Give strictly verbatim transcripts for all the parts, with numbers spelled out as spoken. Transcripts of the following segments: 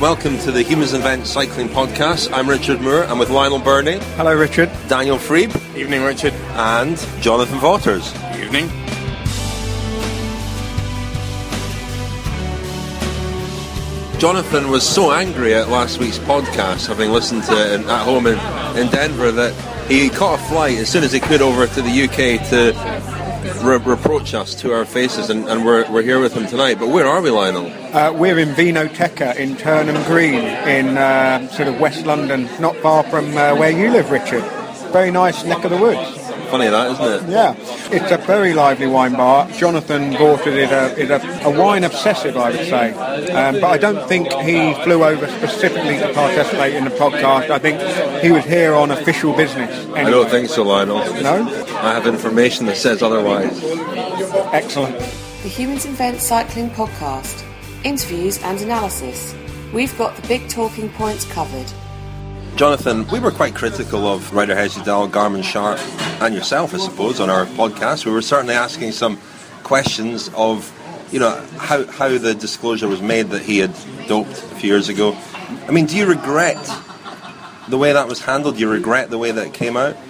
Welcome to the Humans Invent Cycling Podcast. I'm Richard Moore. I'm with Lionel Burney. Hello, Richard. Daniel Freeb. Evening, Richard. And Jonathan Vaughters. Evening. Jonathan was so angry at last week's podcast, having listened to it at home in, in Denver, that he caught a flight as soon as he could over to the U K to re- reproach us to our faces, and, and we're, we're here with him tonight. But where are we, Lionel? Uh, we're in Vinoteca in Turnham Green in uh, sort of West London, not far from uh, where you live, Richard. Very nice neck of the woods. Funny that, isn't it? Yeah. It's a very lively wine bar. Jonathan Vaughters is a, is a, a wine obsessive, I would say. Um, but I don't think he flew over specifically to participate in the podcast. I think he was here on official business. Anyway. I don't think so, Lionel. No? I have information that says otherwise. Excellent. The Humans Invent Cycling Podcast. Interviews and analysis. We've got the big talking points covered. Jonathan, we were quite critical of Ryder Hesjedal, Garmin Sharp, and yourself, I suppose, on our podcast. We were certainly asking some questions of, you know, how how the disclosure was made that he had doped a few years ago. I mean, do you regret the way that was handled? Do you regret the way that it came out?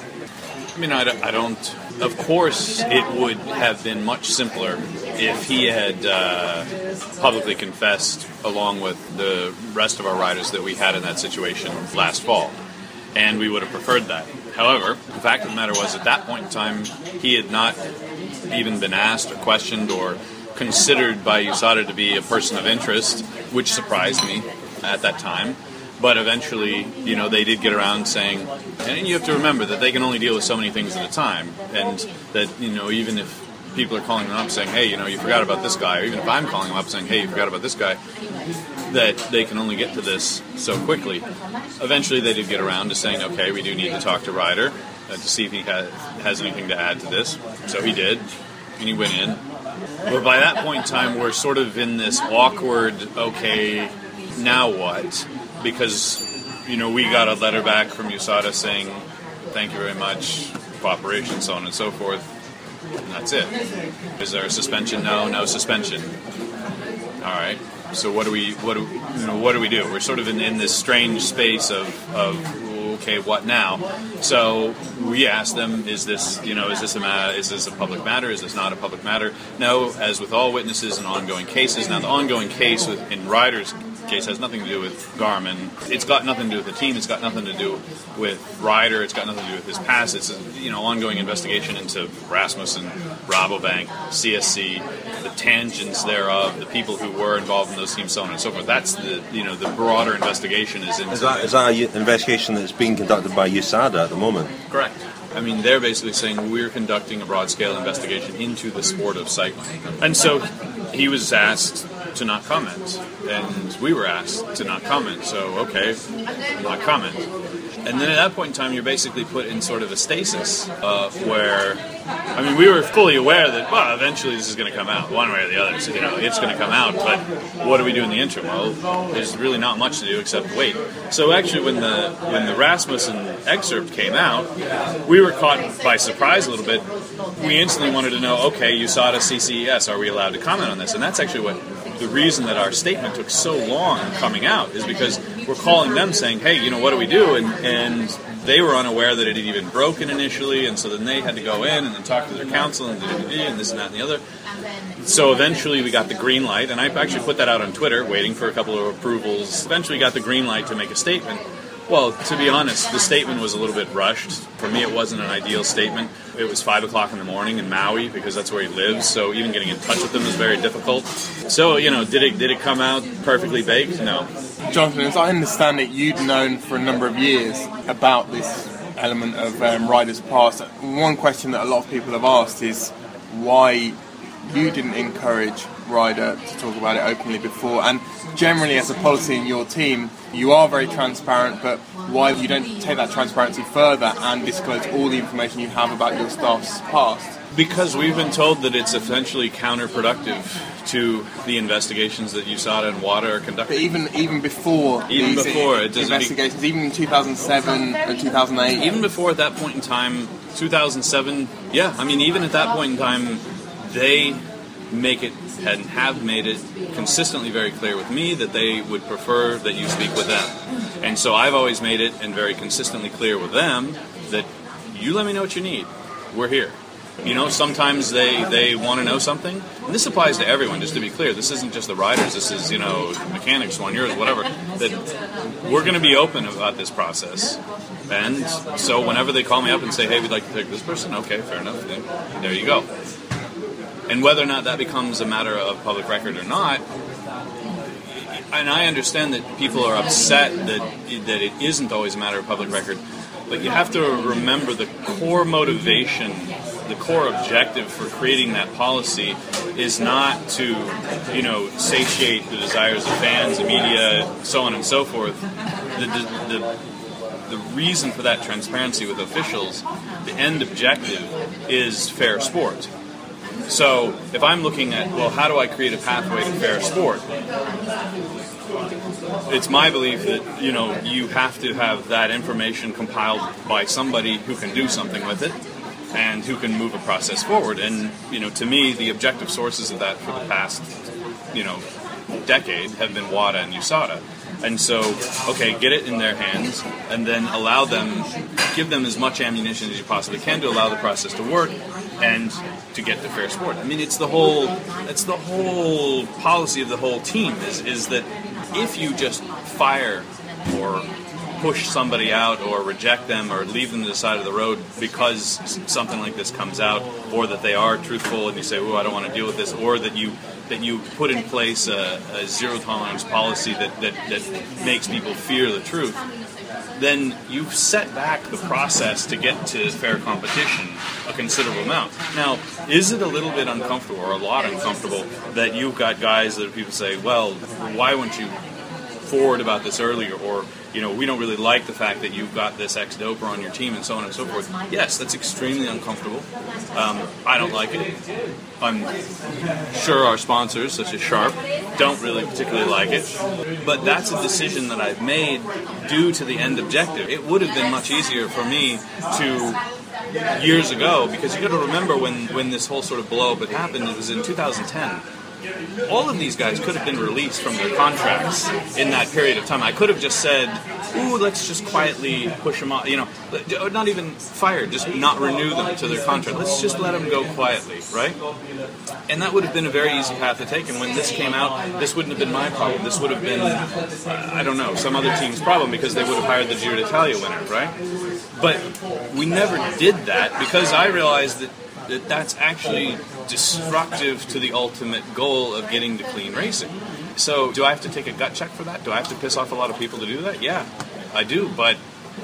I mean, I don't, I don't. Of course, it would have been much simpler if he had uh, publicly confessed along with the rest of our riders that we had in that situation last fall. And we would have preferred that. However, the fact of the matter was, at that point in time, he had not even been asked or questioned or considered by U S A D A to be a person of interest, which surprised me at that time. But eventually, you know, they did get around saying, and you have to remember that they can only deal with so many things at a time, and that, you know, even if people are calling them up saying, hey, you know, you forgot about this guy, or even if I'm calling them up saying, hey, you forgot about this guy, that they can only get to this so quickly. Eventually, they did get around to saying, okay, we do need to talk to Ryder uh, to see if he ha- has anything to add to this. So he did, and he went in. But by that point in time, we're sort of in this awkward, okay, now what? Because, you know, we got a letter back from U S A D A saying, thank you very much, cooperation, so on and so forth, and that's it. Is there a suspension? No, no suspension. All right. So what do we, what do, you know, what do we do? We're sort of in, in this strange space of, of, okay, what now? So we asked them, is this, you know, is this a ma- is this a public matter? Is this not a public matter? No, as with all witnesses in ongoing cases. Now, the ongoing case with, in Ryder's case has nothing to do with Garmin. It's got nothing to do with the team. It's got nothing to do with Ryder. It's got nothing to do with his past. It's a, you know, ongoing investigation into Rasmussen, Rabobank, C S C, the tangents thereof, the people who were involved in those teams, so on and so forth. That's the, you know, the broader investigation is into. Is that, is that an investigation that's being conducted by U S A D A at the moment? Correct. I mean, they're basically saying we're conducting a broad-scale investigation into the sport of cycling. And so he was asked to not comment, and we were asked to not comment, so okay, not comment. And then at that point in time, you're basically put in sort of a stasis uh, where, I mean, we were fully aware that, well, eventually this is going to come out, one way or the other, so, you know, it's going to come out, but what do we do in the interim? Well, there's really not much to do except wait. So actually, when the when the Rasmussen excerpt came out, we were caught by surprise a little bit. We instantly wanted to know, okay, U S A D A, C C E S, are we allowed to comment on this? And that's actually what the reason that our statement took so long coming out is because we're calling them saying, hey, you know, what do we do? And, and they were unaware that it had even broken initially, and so then they had to go in and then talk to their counsel and, and this and that and the other. So eventually we got the green light, and I actually put that out on Twitter, waiting for a couple of approvals. Eventually got the green light to make a statement. Well, to be honest, the statement was a little bit rushed. For me, it wasn't an ideal statement. It was five o'clock in the morning in Maui, because that's where he lives, so even getting in touch with him was very difficult. So, you know, did it did it come out perfectly baked? No. Jonathan, as I understand it, you'd known for a number of years about this element of um, Ryder's past. One question that a lot of people have asked is why you didn't encourage Ryder to talk about it openly before, and generally as a policy in your team, you are very transparent, but why you don't take that transparency further and disclose all the information you have about your staff's past? Because we've been told that it's essentially counterproductive to the investigations that U S A D A and WADA are conducting. But even even before even these before it doesn't investigations, be, even in two thousand seven and two thousand eight, even before at that point in time, two thousand seven, yeah, I mean, even at that point in time, they make it and have made it consistently very clear with me that they would prefer that you speak with them. And so I've always made it and very consistently clear with them that you let me know what you need. We're here. You know, sometimes they, they want to know something. And this applies to everyone, just to be clear. This isn't just the riders. This is, you know, mechanics, one yours, whatever. That we're going to be open about this process. And so whenever they call me up and say, hey, we'd like to take this person, okay, fair enough. Then there you go. And whether or not that becomes a matter of public record or not, and I understand that people are upset that that it isn't always a matter of public record, but you have to remember the core motivation, the core objective for creating that policy is not to, you know, satiate the desires of fans, the media, so on and so forth. The, the, the, the reason for that transparency with officials, the end objective, is fair sport. So if I'm looking at, well, how do I create a pathway to fair sport? It's my belief that, you know, you have to have that information compiled by somebody who can do something with it and who can move a process forward. And, you know, to me, the objective sources of that for the past, you know, decade have been WADA and U S A D A. And so, okay, get it in their hands and then allow them, give them as much ammunition as you possibly can to allow the process to work and to get to fair sport. I mean, it's the whole, it's the whole policy of the whole team is, is that if you just fire or push somebody out or reject them or leave them to the side of the road because something like this comes out, or that they are truthful and you say, oh, I don't want to deal with this, or that you that you put in place a, a zero tolerance policy that, that, that makes people fear the truth, then you've set back the process to get to fair competition a considerable amount. Now, is it a little bit uncomfortable or a lot uncomfortable that you've got guys that people say, well, why wouldn't you forward about this earlier, or, you know, we don't really like the fact that you've got this ex-doper on your team and so on and so forth. Yes, that's extremely uncomfortable. Um, I don't like it. I'm sure our sponsors, such as Sharp, don't really particularly like it. But that's a decision that I've made due to the end objective. It would have been much easier for me to, years ago, because you got to remember when, when this whole sort of blow-up had happened, it was in two thousand ten. All of these guys could have been released from their contracts in that period of time. I could have just said, ooh, let's just quietly push them off, you know, not even fired, just not renew them to their contract. Let's just let them go quietly, right? And that would have been a very easy path to take. And when this came out, this wouldn't have been my problem. This would have been, uh, I don't know, some other team's problem, because they would have hired the Giro d'Italia winner, right? But we never did that because I realized that that that's actually destructive to the ultimate goal of getting to clean racing. So do I have to take a gut check for that? Do I have to piss off a lot of people to do that? Yeah, I do, but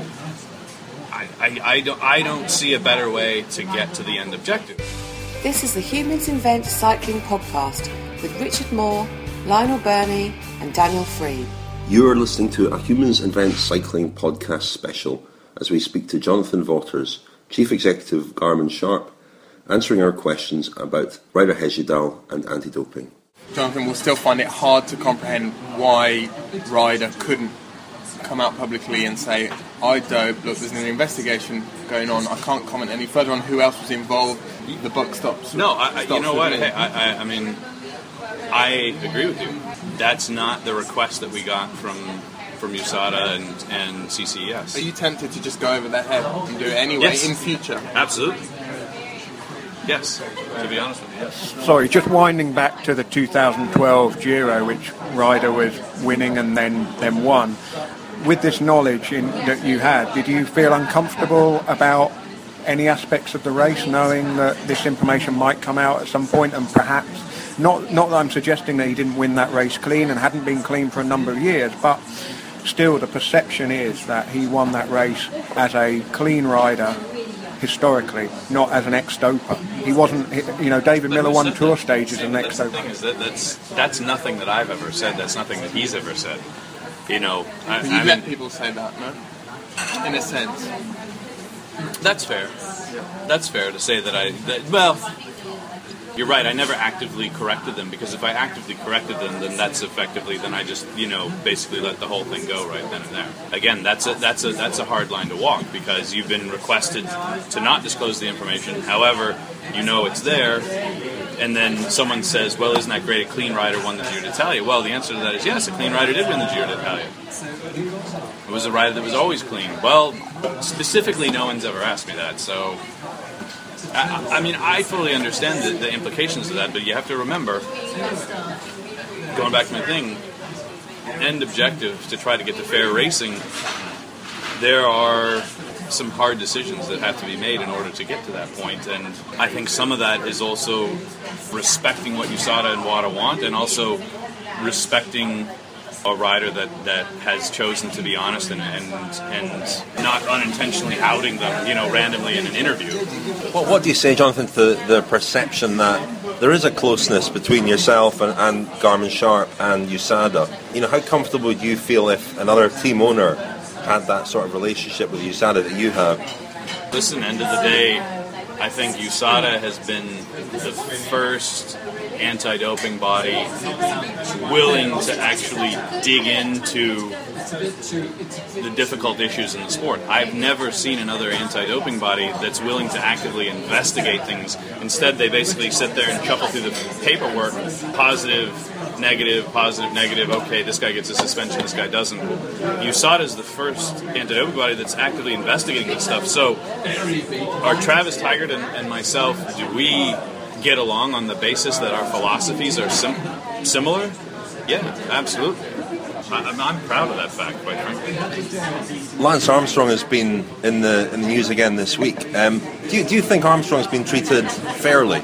I, I, I, don't, I don't see a better way to get to the end objective. This is the Humans Invent Cycling podcast with Richard Moore, Lionel Birnie and Daniel Free. You are listening to a Humans Invent Cycling podcast special as we speak to Jonathan Vaughters, Chief Executive of Garmin Sharp, answering our questions about Ryder Hesjedal and anti-doping. Jonathan will still find it hard to comprehend why Ryder couldn't come out publicly and say, I dope, look, there's an investigation going on, I can't comment any further on who else was involved, the buck stops. No, I, I, stops you know what, me. hey, I, I, I mean, I agree with you. That's not the request that we got from from U S A D A and, and C C E S. Are you tempted to just go over their head and do it anyway yes. in future? Absolutely. Yes, to be honest with you, yes. Sorry, just winding back to the two thousand twelve Giro, which Ryder was winning and then, then won. With this knowledge in, that you had, did you feel uncomfortable about any aspects of the race, knowing that this information might come out at some point, and perhaps, not, not that I'm suggesting that he didn't win that race clean and hadn't been clean for a number of years, but still the perception is that he won that race as a clean rider historically, not as an ex-doper. He wasn't, you know, David Miller won tour stages as an ex-doper. The thing is that that's, that's nothing that I've ever said. That's nothing that he's ever said. You know, I, But you I let mean, people say that, no? In a sense. that's fair. That's fair to say that I, that, well, you're right, I never actively corrected them, because if I actively corrected them, then that's effectively, then I just, you know, basically let the whole thing go right then and there. Again, that's a that's a that's a hard line to walk, because you've been requested to not disclose the information. However, you know it's there. and then someone says, well, isn't that great, a clean rider won the Giro d'Italia? Well, the answer to that is yes, a clean rider did win the Giro d'Italia. It was a rider that was always clean. Well, specifically, no one's ever asked me that, so... I, I mean, I fully understand the, the implications of that, but you have to remember, going back to my thing, end objective to try to get to fair racing, there are some hard decisions that have to be made in order to get to that point, and I think some of that is also respecting what U S A D A and WADA want, and also respecting a rider that, that has chosen to be honest and, and and not unintentionally outing them, you know, randomly in an interview. Well, what do you say, Jonathan, to the perception that there is a closeness between yourself and, and Garmin Sharp and U S A D A? You know, how comfortable would you feel if another team owner had that sort of relationship with U S A D A that you have? Listen, end of the day, I think U S A D A has been the first anti-doping body willing to actually dig into the difficult issues in the sport. I've never seen another anti-doping body that's willing to actively investigate things. Instead, they basically sit there and shuffle through the paperwork, positive, negative, positive, negative, okay, this guy gets a suspension, this guy doesn't. U S A D A is the first anti-doping body that's actively investigating this stuff. So, are Travis Tygart and, and myself, do we get along on the basis that our philosophies are sim- similar? Yeah, absolutely. I, I'm, I'm proud of that fact, quite frankly. Lance Armstrong has been in the in the news again this week. Um, do you, do you think Armstrong's been treated fairly?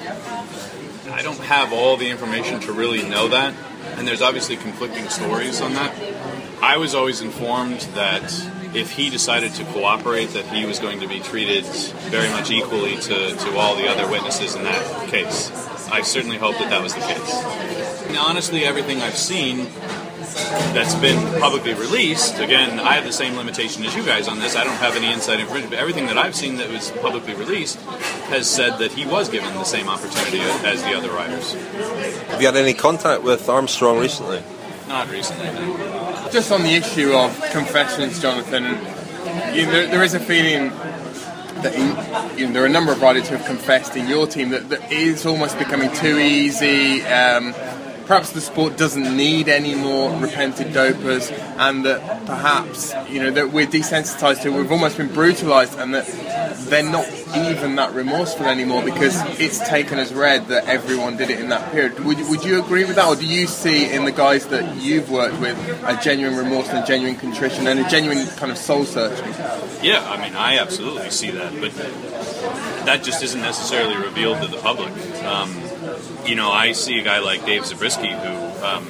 I don't have all the information to really know that, and there's obviously conflicting stories on that. I was always informed that if he decided to cooperate, that he was going to be treated very much equally to, to all the other witnesses in that case. I certainly hope that that was the case. And honestly, everything I've seen that's been publicly released, again, I have the same limitation as you guys on this. I don't have any inside information, but everything that I've seen that was publicly released has said that he was given the same opportunity as the other riders. Have you had any contact with Armstrong recently? Not recently, no. Just on the issue of confessions, Jonathan, you know, there, there is a feeling that in, you know, there are a number of riders who have confessed in your team that, that is almost becoming too easy. Um, perhaps the sport doesn't need any more repented dopers, and that perhaps, you know, that we're desensitized to it. We've almost been brutalized, and that they're not even that remorseful anymore because it's taken as read that everyone did it in that period. Would, would you agree with that, or do you see in the guys that you've worked with a genuine remorse and a genuine contrition and a genuine kind of soul searching? Yeah, I mean, I absolutely see that, but that just isn't necessarily revealed to the public. Um, you know, I see a guy like Dave Zabriskie who, um,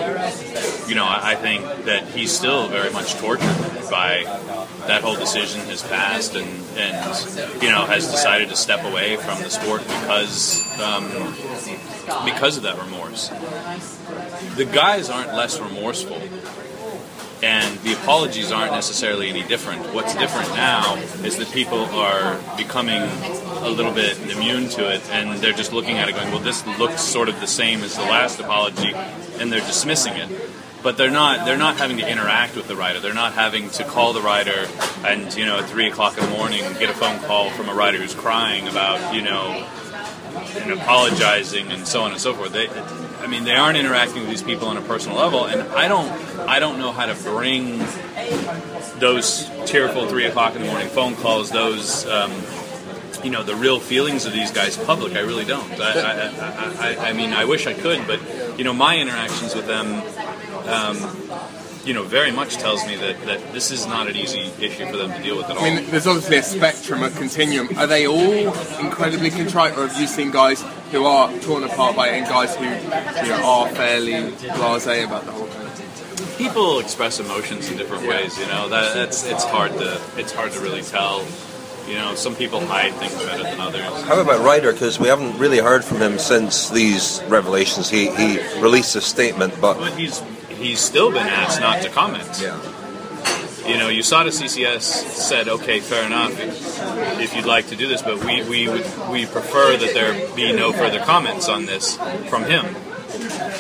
you know, I think that he's still very much tortured by that whole decision has passed, and, and you know, has decided to step away from the sport because um, because of that remorse. The guys aren't less remorseful, and the apologies aren't necessarily any different. What's different now is that people are becoming a little bit immune to it, and they're just looking at it going, well, this looks sort of the same as the last apology, and they're dismissing it. But they're not they're not having to interact with the rider. They're not having to call the rider and, you know, at three o'clock in the morning get a phone call from a rider who's crying about, you know, and apologizing and so on and so forth. They, I mean, they aren't interacting with these people on a personal level, and I don't I don't know how to bring those tearful three o'clock in the morning phone calls, those um, you know, the real feelings of these guys public. I really don't. I, I, I, I mean, I wish I could, but, you know, my interactions with them, um, you know, very much tells me that, that this is not an easy issue for them to deal with at all. I mean, there's obviously a spectrum, a continuum. Are they all incredibly contrite, or have you seen guys who are torn apart by it and guys who, you know, are fairly blasé about the whole thing? People express emotions in different ways, you know. That, that's it's hard to it's hard to really tell. You know, some people hide things better than others. How about Ryder? Because we haven't really heard from him since these revelations. He he released a statement, but but he's he's still been asked not to comment. Yeah. You know, U S A D A C C S said, okay, fair enough, if, if you'd like to do this, but we we would, we prefer that there be no further comments on this from him.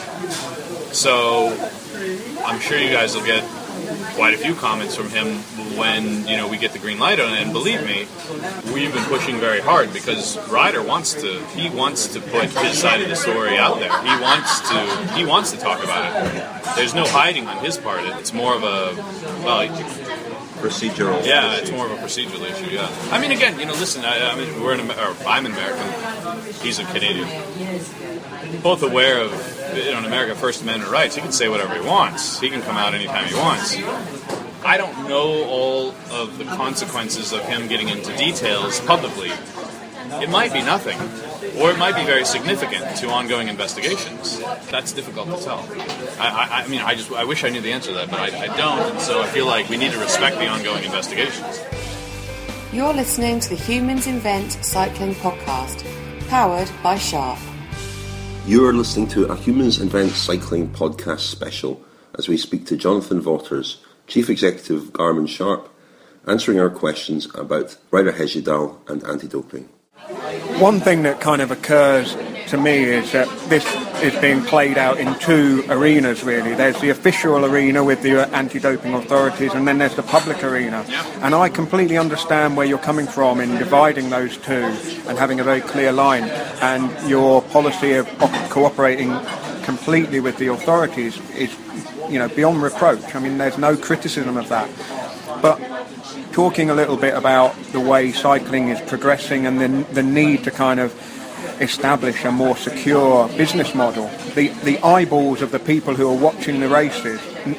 So I'm sure you guys will get quite a few comments from him when, you know, we get the green light on it. And believe me, we've been pushing very hard because Ryder wants to, he wants to put his side of the story out there. He wants to, he wants to talk about it. There's no hiding on his part. It's more of a, well, procedural. Yeah, issue. It's more of a procedural issue. Yeah. I mean, again, you know, listen. I, I mean, we're in, or I'm an American. He's a Canadian. Both aware of, you know, in America, First Amendment rights. He can say whatever he wants. He can come out anytime he wants. I don't know all of the consequences of him getting into details publicly. It might be nothing, or it might be very significant to ongoing investigations. That's difficult to tell. I, I, I mean, I just I wish I knew the answer to that, but I, I don't, and so I feel like we need to respect the ongoing investigations. You're listening to the Humans Invent Cycling podcast, powered by Sharp. You're listening to a Humans Invent Cycling podcast special as we speak to Jonathan Vaughters, Chief Executive of Garmin Sharp, answering our questions about Ryder Hesjedal and anti-doping. One thing that kind of occurs to me is that this is being played out in two arenas, really. There's the official arena with the anti-doping authorities, and then there's the public arena. And I completely understand where you're coming from in dividing those two and having a very clear line. And your policy of cooperating completely with the authorities is, you know, beyond reproach. I mean, there's no criticism of that. But talking a little bit about the way cycling is progressing and the, the need to kind of establish a more secure business model. The, the eyeballs of the people who are watching the races n-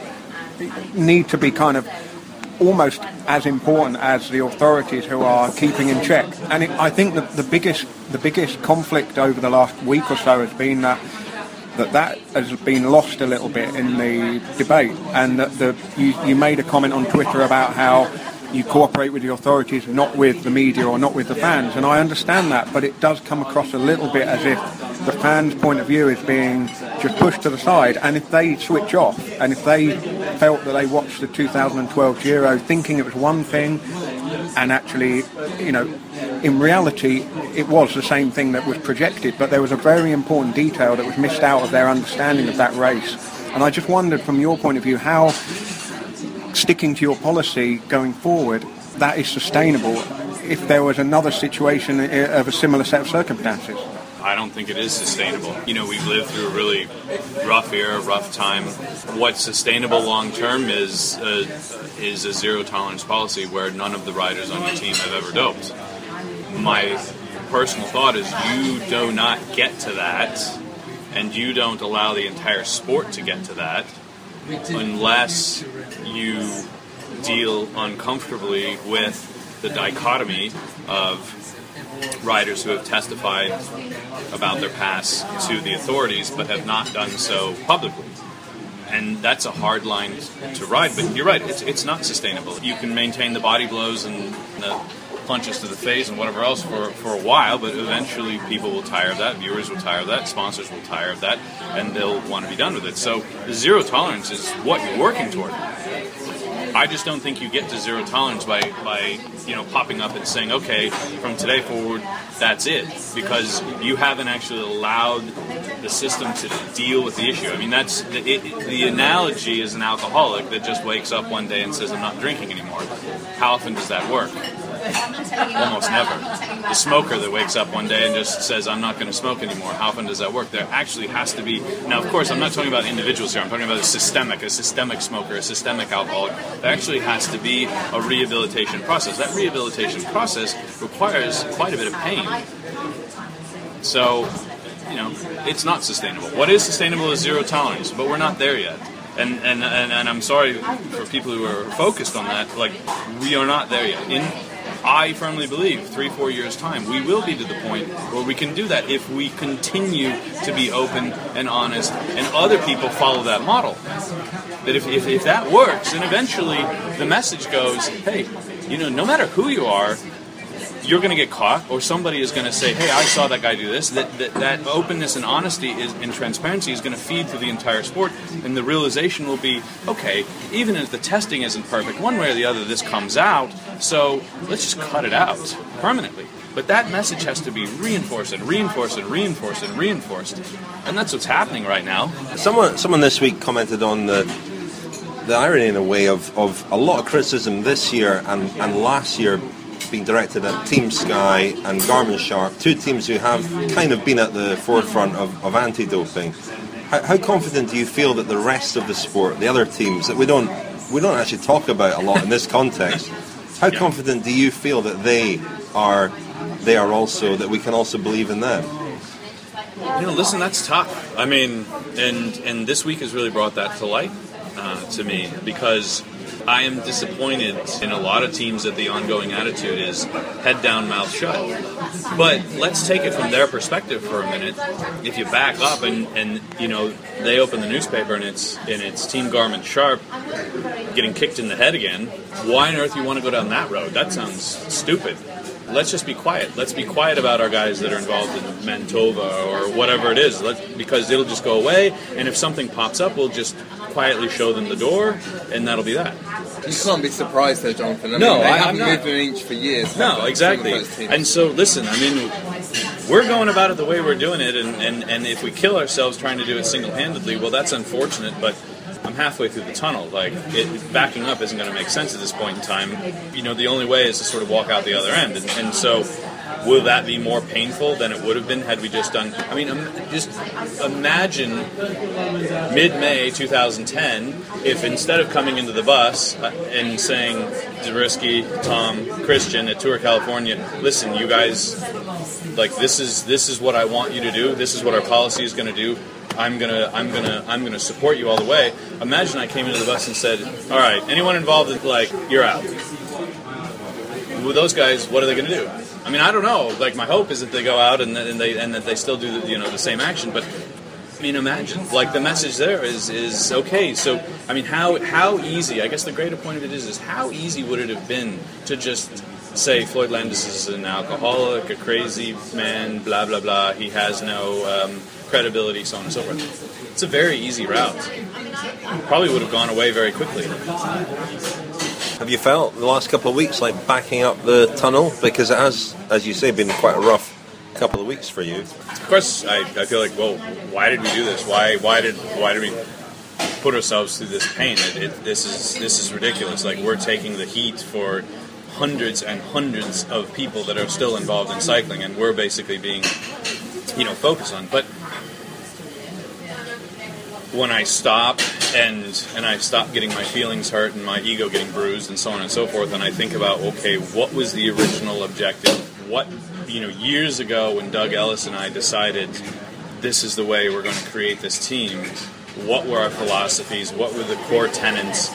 need to be kind of almost as important as the authorities who are keeping in check. And it, I think that the biggest, the biggest conflict over the last week or so has been that that that has been lost a little bit in the debate, and that the you, you made a comment on Twitter about how you cooperate with the authorities, not with the media or not with the fans, and I understand that, but it does come across a little bit as if the fans' point of view is being just pushed to the side, and if they switch off, and if they felt that they watched the two thousand twelve Giro thinking it was one thing, and actually, you know, in reality, it was the same thing that was projected, but there was a very important detail that was missed out of their understanding of that race. And I just wondered, from your point of view, how sticking to your policy going forward, that is sustainable if there was another situation of a similar set of circumstances. I don't think it is sustainable. You know, we've lived through a really rough era, rough time. What's sustainable long term is a, is a zero tolerance policy where none of the riders on your team have ever doped. My personal thought is you do not get to that, and you don't allow the entire sport to get to that unless you deal uncomfortably with the dichotomy of riders who have testified about their past to the authorities but have not done so publicly. And that's a hard line to ride, but you're right, it's it's not sustainable. You can maintain the body blows and the punches to the face and whatever else for, for a while, but eventually people will tire of that, viewers will tire of that, sponsors will tire of that, and they'll want to be done with it. So zero tolerance is what you're working toward. I just don't think you get to zero tolerance by, by you know, popping up and saying, okay, from today forward, that's it, because you haven't actually allowed the system to deal with the issue. I mean, that's the, it, the analogy is an alcoholic that just wakes up one day and says, I'm not drinking anymore. How often does that work? Almost never. The smoker that wakes up one day and just says, I'm not going to smoke anymore. How often does that work? There actually has to be... Now, of course, I'm not talking about individuals here. I'm talking about a systemic, a systemic smoker, a systemic alcoholic. There actually has to be a rehabilitation process. That rehabilitation process requires quite a bit of pain. So, you know, it's not sustainable. What is sustainable is zero tolerance, but we're not there yet. And, and, and, and I'm sorry for people who are focused on that. Like, we are not there yet. In I firmly believe three, four years' time, we will be to the point where we can do that if we continue to be open and honest, and other people follow that model. That if, if, if that works, then eventually the message goes, hey, you know, no matter who you are, you're going to get caught, or somebody is going to say, hey, I saw that guy do this. That that, that openness and honesty is, and transparency is going to feed through the entire sport, and the realization will be, okay, even if the testing isn't perfect, one way or the other this comes out, so let's just cut it out permanently. But that message has to be reinforced and reinforced and reinforced and reinforced, and that's what's happening right now. Someone someone this week commented on the the irony in a way of, of a lot of criticism this year and, and last year being directed at Team Sky and Garmin Sharp, two teams who have kind of been at the forefront of, of anti-doping. How, how confident do you feel that the rest of the sport, the other teams that we don't we don't actually talk about a lot in this context, how yeah. confident do you feel that they are they are also, that we can also believe in them? You know, listen, that's tough. I mean, and and this week has really brought that to light uh, to me, because I am disappointed in a lot of teams that the ongoing attitude is head down, mouth shut. But let's take it from their perspective for a minute. If you back up and, and you know, they open the newspaper and it's and it's Team Garmin Sharp getting kicked in the head again, why on earth you want to go down that road? That sounds stupid. Let's just be quiet. Let's be quiet about our guys that are involved in Mantova or whatever it is, Let's, because it'll just go away, and if something pops up, we'll just quietly show them the door, and that'll be that. You can't be surprised though, Jonathan. I no, mean, they I, haven't I'm moved not. an inch for years. No, exactly. And so, listen, I mean, we're going about it the way we're doing it, and, and, and if we kill ourselves trying to do it single-handedly, well, that's unfortunate, but I'm halfway through the tunnel. Like, it, backing up isn't going to make sense at this point in time. You know, the only way is to sort of walk out the other end. And, and so, will that be more painful than it would have been had we just done... I mean, just imagine mid-May twenty ten, if instead of coming into the bus and saying, Zabriskie, Tom, Christian at Tour California, listen, you guys, like, this is this is what I want you to do. This is what our policy is going to do. I'm gonna, I'm gonna, I'm gonna support you all the way. Imagine I came into the bus and said, "All right, anyone involved, in, like, you're out." With those guys, what are they gonna do? I mean, I don't know. Like, my hope is that they go out and, and they and that they still do, the, you know, the same action. But I mean, imagine. Like, the message there is is okay. So I mean, how how easy? I guess the greater point of it is is how easy would it have been to just say Floyd Landis is an alcoholic, a crazy man, blah blah blah. He has no um, credibility, so on and so forth. It's a very easy route. Probably would have gone away very quickly. Have you felt the last couple of weeks like backing up the tunnel? Because it has, as you say, been quite a rough couple of weeks for you. Of course, I, I feel like, well, why did we do this? Why why did why did we put ourselves through this pain? It, it, this is this is ridiculous. Like, we're taking the heat for hundreds and hundreds of people that are still involved in cycling, and we're basically being, you know, focused on. But when I stop and and I stop getting my feelings hurt and my ego getting bruised and so on and so forth, and I think about, okay, what was the original objective? What, you know, years ago when Doug Ellis and I decided this is the way we're going to create this team, what were our philosophies? What were the core tenets?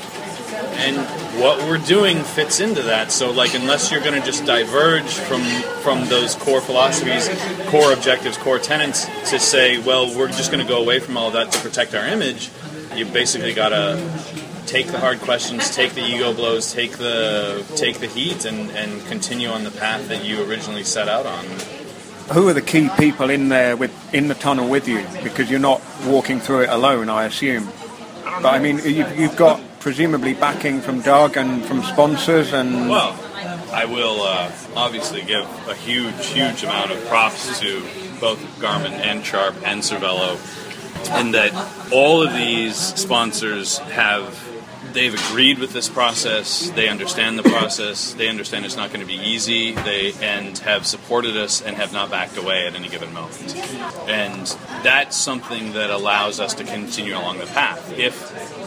And what we're doing fits into that. So, like, unless you're going to just diverge from from those core philosophies, core objectives, core tenets, to say, well, we're just going to go away from all of that to protect our image, you basically got to take the hard questions, take the ego blows, take the take the heat, and, and continue on the path that you originally set out on. Who are the key people in there with in the tunnel with you? Because you're not walking through it alone, I assume. But I mean, you've, you've got presumably backing from Doug and from sponsors and... Well, I will uh, obviously give a huge, huge amount of props to both Garmin and Sharp and Cervelo, in that all of these sponsors have, they've agreed with this process, they understand the process, they understand it's not going to be easy, they and have supported us and have not backed away at any given moment. And that's something that allows us to continue along the path. If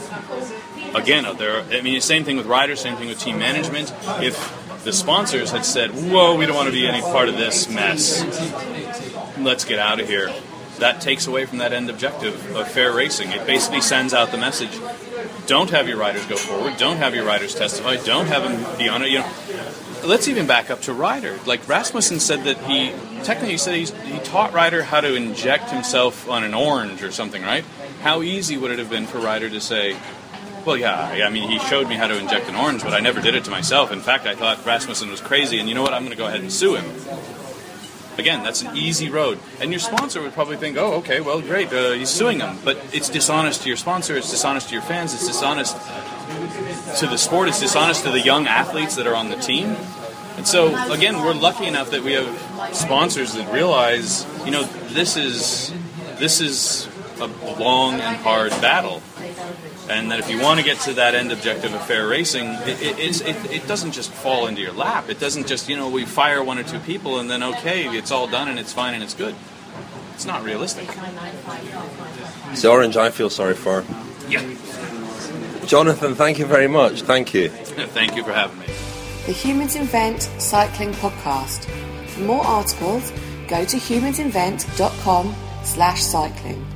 Again, there. I mean, same thing with riders, same thing with team management. If the sponsors had said, whoa, we don't want to be any part of this mess, let's get out of here, that takes away from that end objective of fair racing. It basically sends out the message, don't have your riders go forward, don't have your riders testify, don't have them be on it. You know, let's even back up to Ryder. Like, Rasmussen said that he, technically he said he's, he taught Ryder how to inject himself on an orange or something, right? How easy would it have been for Ryder to say, well, yeah, I mean, he showed me how to inject an orange, but I never did it to myself. In fact, I thought Rasmussen was crazy, and you know what? I'm going to go ahead and sue him. Again, that's an easy road. And your sponsor would probably think, oh, okay, well, great, uh, he's suing him. But it's dishonest to your sponsor, it's dishonest to your fans, it's dishonest to the sport, it's dishonest to the young athletes that are on the team. And so, again, we're lucky enough that we have sponsors that realize, you know, this is this is a long and hard battle. And that if you want to get to that end objective of fair racing, it, it, it's, it, it doesn't just fall into your lap. It doesn't just, you know, we fire one or two people and then, okay, it's all done and it's fine and it's good. It's not realistic. It's the Orange I feel sorry for. Yeah. Jonathan, thank you very much. Thank you. Thank you for having me. The Humans Invent Cycling Podcast. For more articles, go to humansinvent dot com slash cycling.